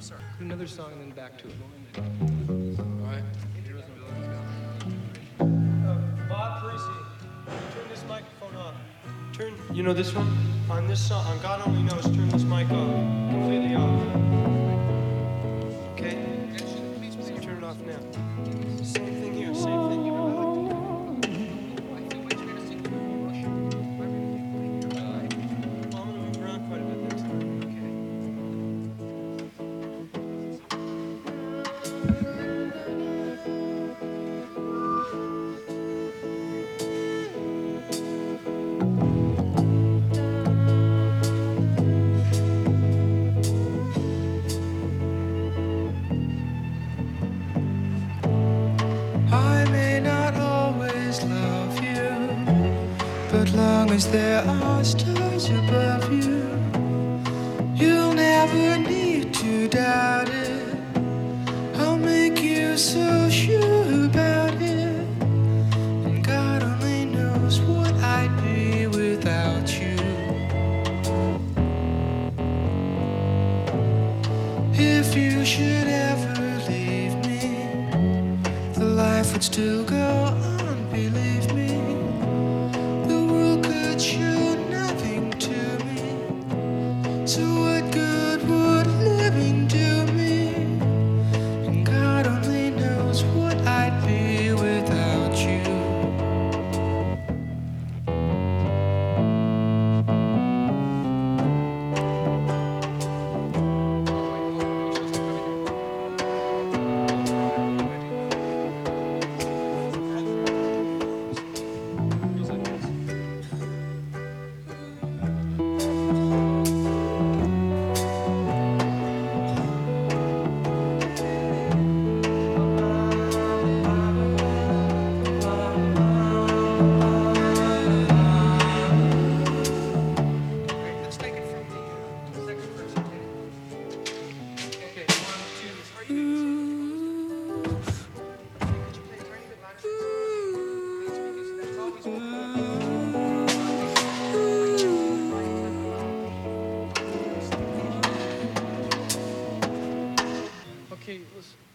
Another song and then back to it. All right. Bob Parisi, turn this microphone off. You know this one? On this song, on God Only Knows, turn this mic off. Completely off. Okay? So turn it off now. Same thing here, same thing. Well, I'm going to move around quite a bit next time. I may not always love you, but long as there are stars above you, you'll never need to doubt it. I'll make you so sure about it. And God only knows what I'd be without you. If you should ever leave me, the life would still go on.